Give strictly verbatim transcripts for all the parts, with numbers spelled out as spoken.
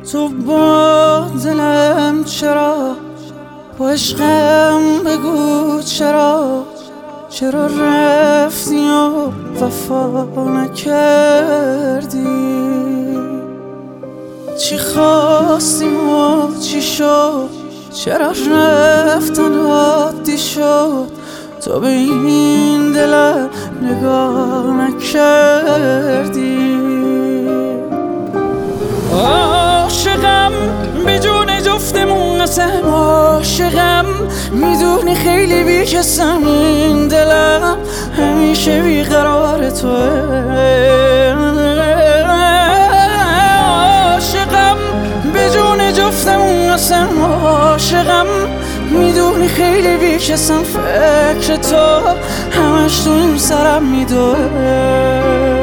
تو با دلم چرا، با عشقم بگو چرا، چرا رفتی و وفا نکردی؟ چی خواستیم و چی شد، چرا رفتن عادی شد؟ تو به این دلم نگاه نکردی. عاشقم به جون جفتمون قسم، عاشقم میدونی خیلی بیکسم، این دلم همیشه بیقرار توه. عاشقم به جون جفتمون قسم، عاشقم میدونی خیلی بیکسم، فکر تو همش تو این سرم میدوه.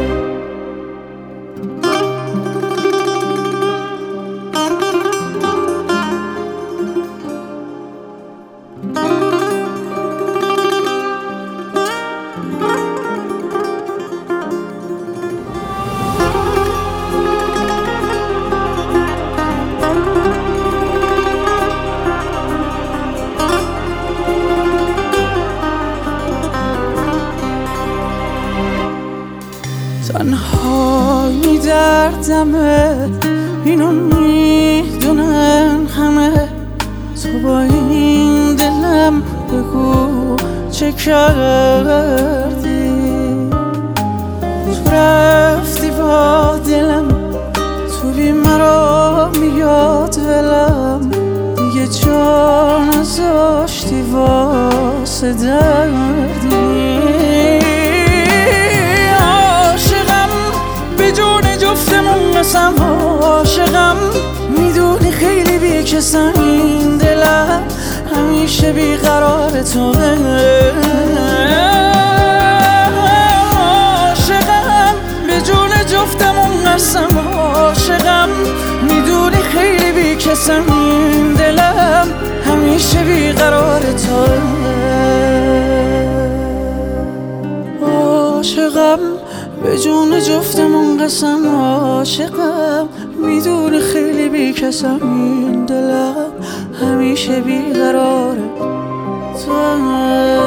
تنهایی دردمه، اینو میدونن همه، تو با این دلم بگو چه کردی؟ تو رفتی با دلم، تو بی مرا میاد دلم، دیگه جا نذاشتی واسه دردی. قسم عاشقم میدونی خیلی بیکسم، این دلم همیشه بیقرار توه. عاشقم به جون جفتمون قسم، عاشقم میدونی خیلی بیکسم، این دلم همیشه بیقرار توه. عاشقم به جون جفتمون قسم، عاشقم میدونی خیلی بیکسم، این دلم همیشه بیقراره تو.